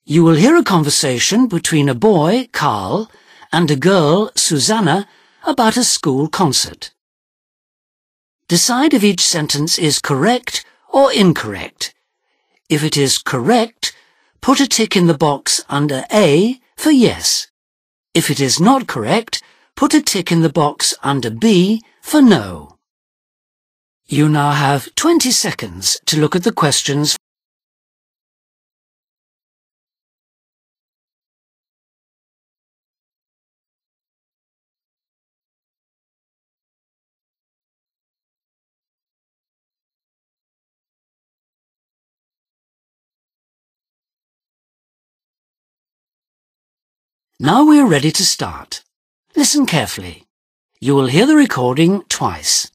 You will hear a conversation between a boy, Carl, and a girl, Susanna, about a school concert. Decide if each sentence is correct or incorrect. If it is correct, put a tick in the box under A for yes. If it is not correct, put a tick in the box under B for no. You now have 20 seconds to look at the questions. Now we are ready to start. Listen carefully. You will hear the recording twice.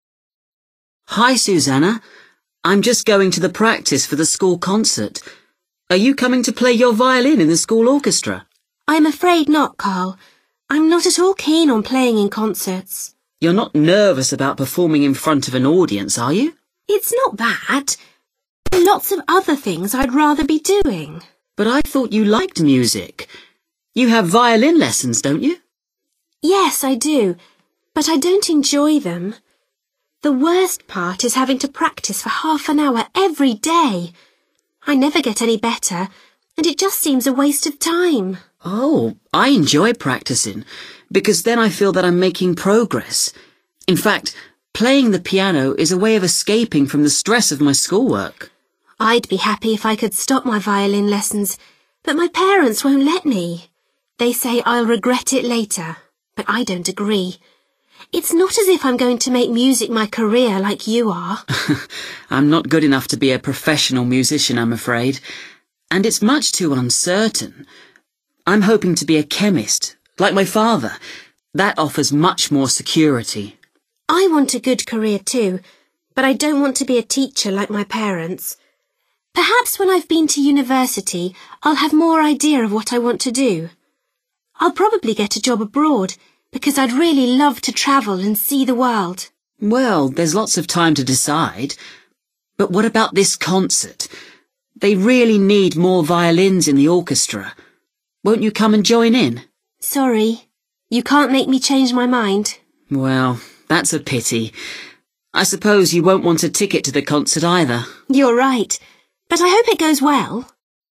Hi, Susanna. I'm just going to the practice for the school concert. Are you coming to play your violin in the school orchestra? I'm afraid not, Carl. I'm not at all keen on playing in concerts. You're not nervous about performing in front of an audience, are you? It's not that. There are lots of other things I'd rather be doing. But I thought you liked music. You have violin lessons, don't you? Yes, I do, but I don't enjoy them. The worst part is having to practice for half an hour every day. I never get any better, and it just seems a waste of time. Oh, I enjoy practicing, because then I feel that I'm making progress. In fact, playing the piano is a way of escaping from the stress of my schoolwork. I'd be happy if I could stop my violin lessons, but my parents won't let me. They say I'll regret it later, but I don't agree. It's not as if I'm going to make music my career like you are. I'm not good enough to be a professional musician, I'm afraid. And it's much too uncertain. I'm hoping to be a chemist, like my father. That offers much more security. I want a good career too, but I don't want to be a teacher like my parents. Perhaps when I've been to university, I'll have more idea of what I want to do. I'll probably get a job abroad, because I'd really love to travel and see the world. Well, there's lots of time to decide. But what about this concert? They really need more violins in the orchestra. Won't you come and join in? Sorry, you can't make me change my mind. Well, that's a pity. I suppose you won't want a ticket to the concert either. You're right, but I hope it goes well.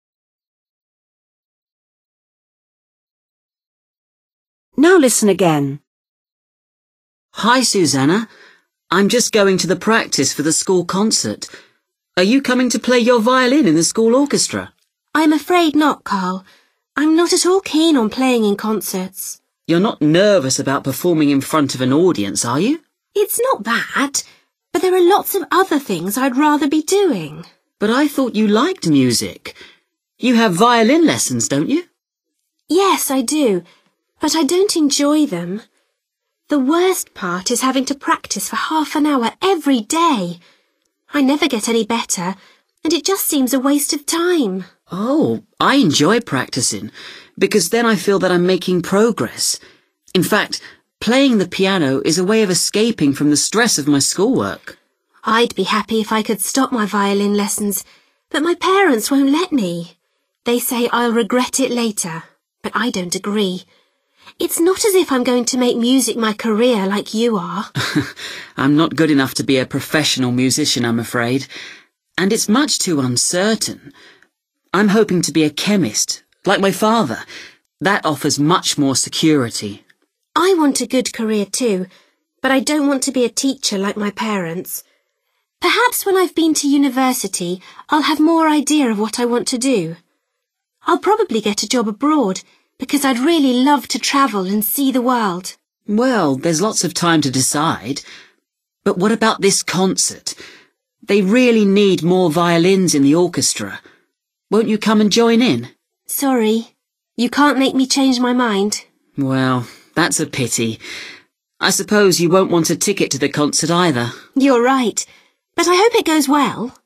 Now listen again. Hi, Susanna. I'm just going to the practice for the school concert. Are you coming to play your violin in the school orchestra? I'm afraid not, Carl. I'm not at all keen on playing in concerts. You're not nervous about performing in front of an audience, are you? It's not that, but there are lots of other things I'd rather be doing. But I thought you liked music. You have violin lessons, don't you? Yes, I do, but I don't enjoy them. The worst part is having to practice for half an hour every day. I never get any better, and it just seems a waste of time. Oh, I enjoy practicing, because then I feel that I'm making progress. In fact, playing the piano is a way of escaping from the stress of my schoolwork. I'd be happy if I could stop my violin lessons, but my parents won't let me. They say I'll regret it later, but I don't agree. It's not as if I'm going to make music my career like you are. I'm not good enough to be a professional musician, I'm afraid. And it's much too uncertain. I'm hoping to be a chemist, like my father. That offers much more security. I want a good career too, but I don't want to be a teacher like my parents. Perhaps when I've been to university, I'll have more idea of what I want to do. I'll probably get a job abroad, because I'd really love to travel and see the world. Well, there's lots of time to decide. But what about this concert? They really need more violins in the orchestra. Won't you come and join in? Sorry, you can't make me change my mind. Well, that's a pity. I suppose you won't want a ticket to the concert either. You're right, but I hope it goes well.